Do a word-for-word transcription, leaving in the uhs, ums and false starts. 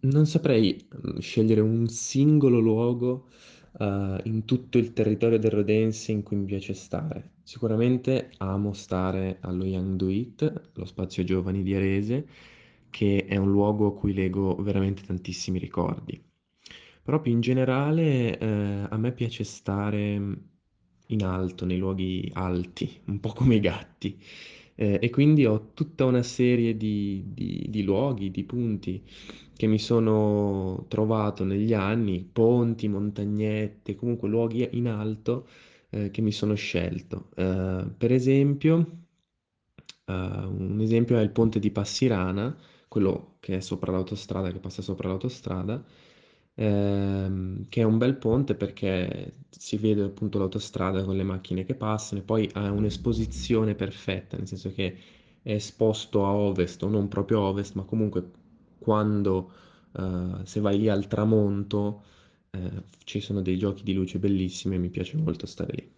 Non saprei, mhmm, scegliere un singolo luogo, uhm, in tutto il territorio del Rodense in cui mi piace stare. Sicuramente amo stare allo Young Do It, lo spazio giovani di Arese, che è un luogo a cui lego veramente tantissimi ricordi. Però più in generale, ehm, a me piace stare, mhmm, in alto, nei luoghi alti, un po' come i gatti. Ehm, e quindi ho tutta una serie di di di luoghi, di punti che mi sono trovato negli anni, ponti, montagnette, comunque luoghi in alto, ehm, che mi sono scelto. Ehm, per esempio, ehm, un esempio è il ponte di Passirana, quello che è sopra l'autostrada, che passa sopra l'autostrada, ehm, che è un bel ponte perché si vede appunto l'autostrada con le macchine che passano e poi ha un'esposizione perfetta, nel senso che è esposto a ovest o non proprio a ovest, ma comunque quando eh, se vai lì al tramonto eh, ci sono dei giochi di luce bellissimi e mi piace molto stare lì.